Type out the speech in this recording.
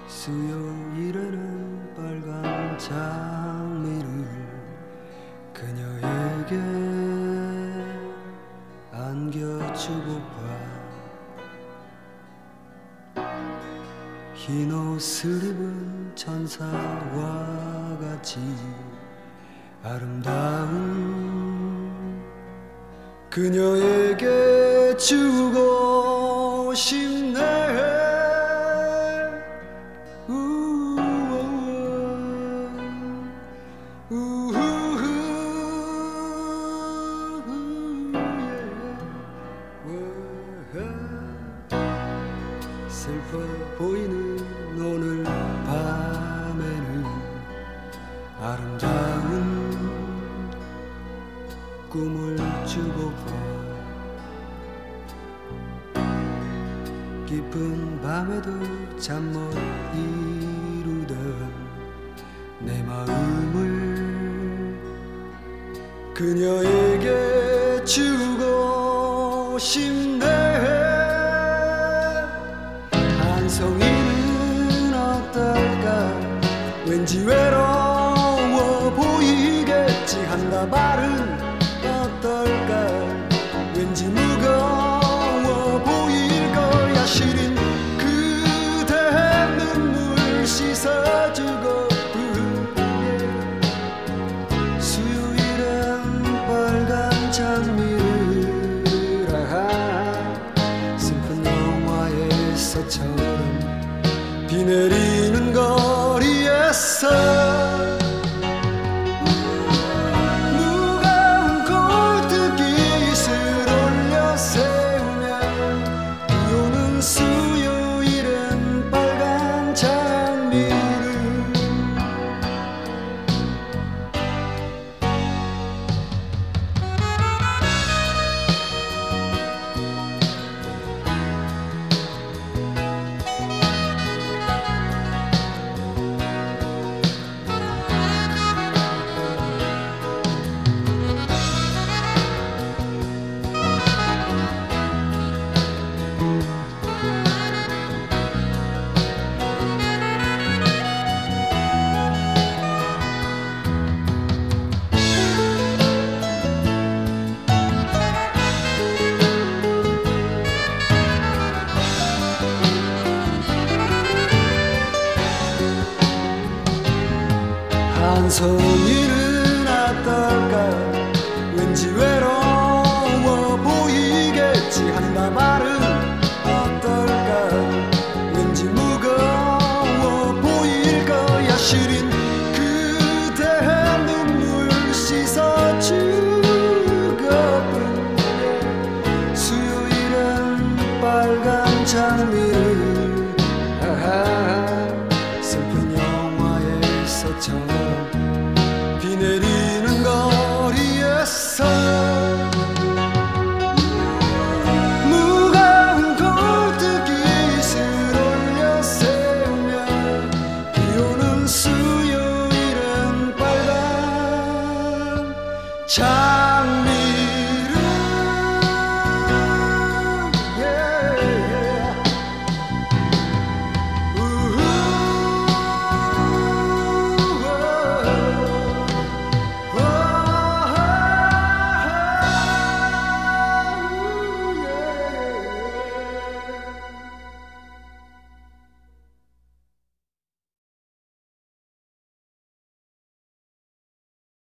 수요일에는 빨간 장미를 그녀에게 안겨주고파 흰 옷을 입은 천사와 같이 아름다운 그녀에게 주고 싶네. 슬퍼 보이는 오늘 밤에는 아름다운 꿈을 주고파 깊은 밤에도 잠 못 이루던 내 마음을 그녀에게 주고 싶네. 한송이는 어떨까 왠지 외로워 보이겠지. 한다발은 어떨까 왠지 무거워 보일 거야. 시린 그대 눈물 씻어주고픈 수요일엔 빨간 장미를 슬픈 영화에서처럼 비 내리는 거리에서 무거운 골드깃을 올려 세우며 비 오는 수요일엔 빨간 장미를 한송이는 어떨까 왠지 외로워 보이겠지. 한다발은 어떨까 왠지 무거워 보일 거야. 시린